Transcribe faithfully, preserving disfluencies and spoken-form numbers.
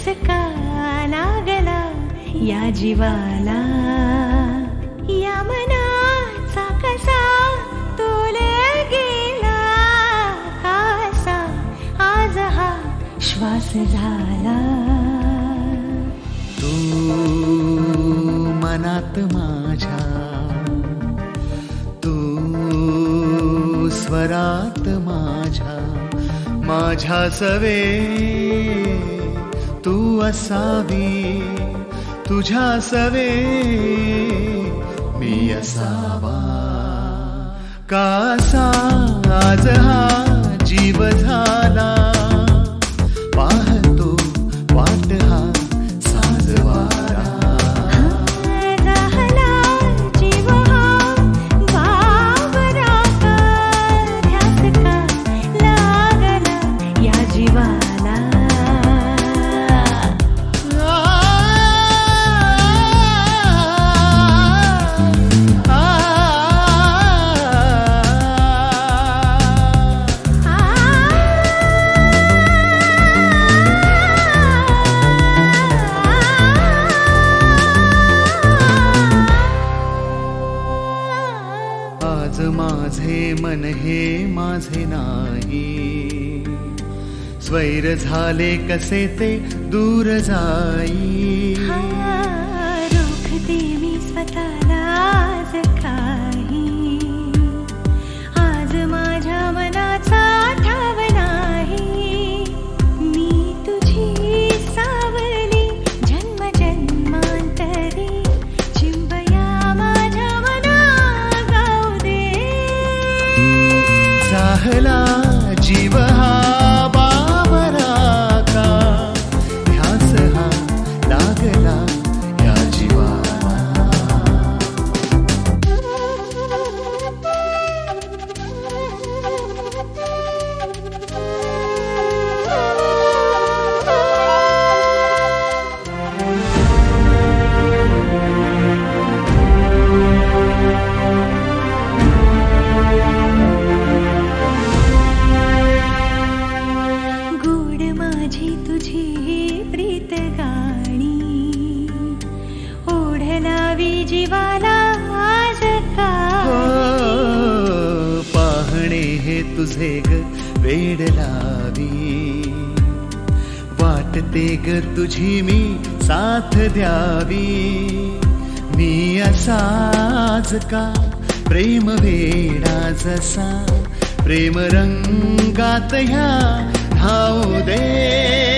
ध्यास का लागला या जीवाला, या मनाचा कसा तोल गेला, कासा आज हा श्वास झाला. तू मनात माझ्या, तू स्वरात माझ्या, माझ्या सवे तू असावी, तुझ्या सवे मी असावा. कासा आज हा जीव झाला, पाहतो वाट हा साजवारा. झाला जीव हा बावरा का, ध्यास का लागला या जीवाला. आज माझे मन हे माझे नाही, स्वैर झाले कसे ते दूर जाई. रोखते मी स्वतःला आज काही, आज माझ्या मनाचा ठाव नाही. मी तुझी सावली जन्म जन्मांतरी, चिंबया माझ्या मना गाऊ दे. चाहला जीव हा बावरा का, ध्यास हा लागला या जीवाला. गोड माझी तुझी प्रीत गाणी, ओढलावी जीवाला आज का. हो, पाहणे हे तुझे ग वेड लावी, वाटते ग तुझी मी साथ द्यावी. मी असाच का प्रेम वेडा जसा, प्रेम रंगात ह्या धावू दे.